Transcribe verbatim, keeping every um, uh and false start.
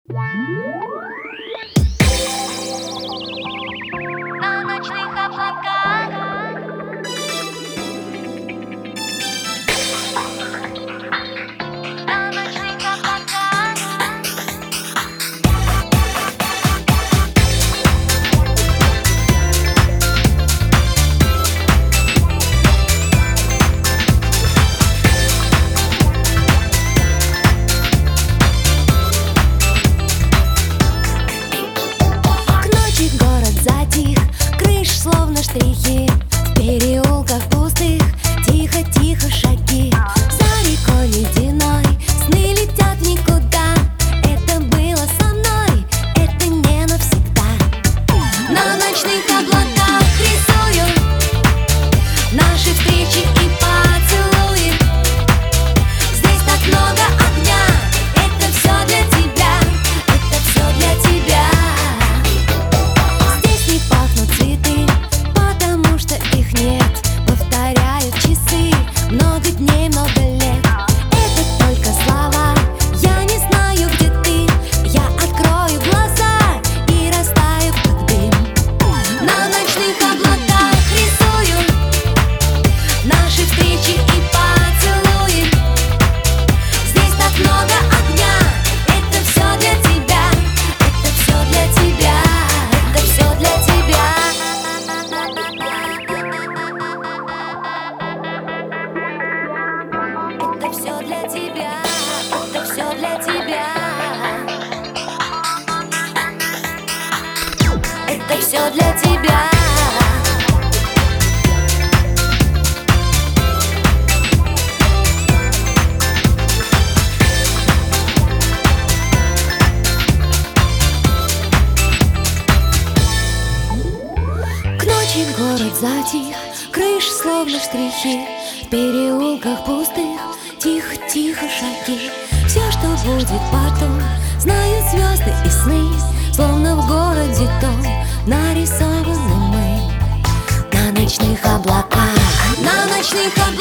На ночных облаках На ночных облаках Город затих, крыш словно штрихи. В переулках пустых тихо-тихо шаги. За рекой ледяной сны летят в никуда. Это было со мной, это не навсегда. На ночных облаках рисую наши встречи и поцелуи. Здесь так много огня, это все для тебя, это все для тебя. Пахнут цветы, потому что их нет. Повторяют часы, много дней, много лет. Это только слова, я не знаю, где ты. Я открою глаза и растаю, как дым. На ночных облаках рисую наши встречи и поцелуи. Здесь так много огня, это все для тебя, это все для тебя, это все для тебя. Это все для тебя, это все для тебя. Это все для тебя. К ночи город затих, крыш словно штрихи. В переулках пустых тихо-тихо шаги. Все, что будет потом, знают звезды и сны. Словно в городе дом нарисованы мы. На ночных облаках, на ночных облаках.